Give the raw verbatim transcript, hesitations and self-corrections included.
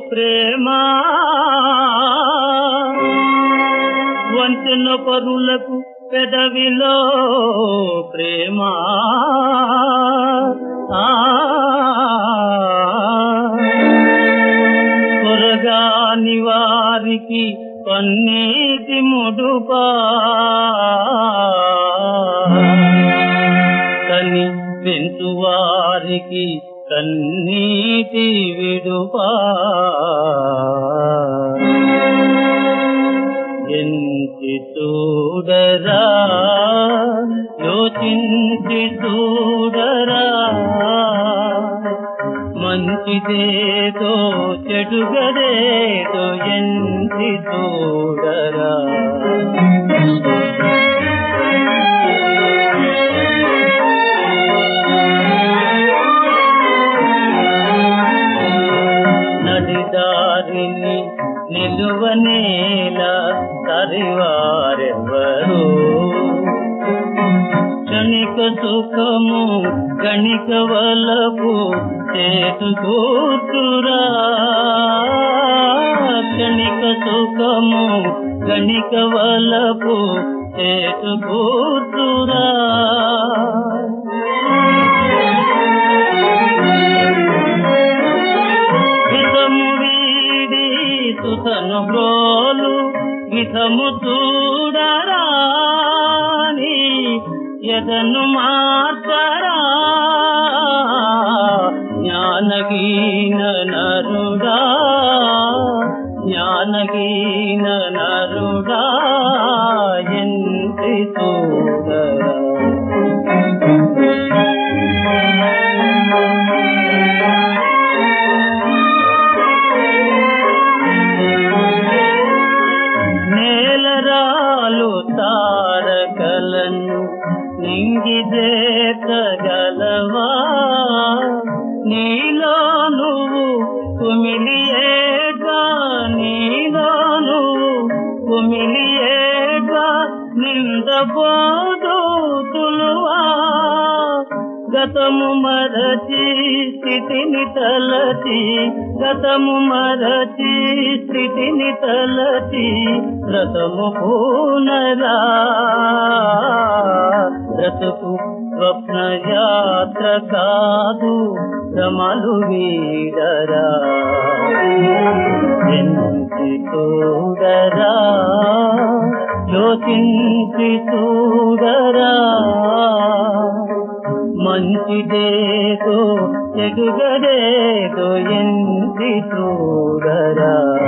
ప్రేమ వంచన పరులకు పెదవిలో ప్రేమ కొరగాని వారికి కన్నీటి ముడుపా కని పెంచు వారికి కన్నీటి విడుపా ఎంచి చూడరా యోచించి చూడరా మంచిదేదో చెడుగదేదో ఎంచి చూడరా నడిదారిని నిలువనేల తరివారెవ్వరు క్షణిక సుఖము గణిక వలపు చేతుకూతురా క్షణిక సుఖము గణిక వలపు చేతుకూతురా సుతను బ్రోలు విధము చూడరా ఎదను మార్చరా జ్ఞానహీన నరుడా జ్ఞానహీన నరుడా ఎంతి చూడరా తారకలను నింగిదేతగలవా నీలో నువ్వు కుమిలియేగా నీలో నువ్వు కుమిలియేగా నిందబోదు తులువా గతము మరచి స్థితిని తలచి గతము మరచి స్థితిని తలచి రథము పూనరా రథకు స్వప్న యాత్ర కాదు భ్రమలు వీడరా ఎంచి చూడరా యోచించి చూడరా మంచిదేదో చెడుగదేదో ఎంచి చూడరా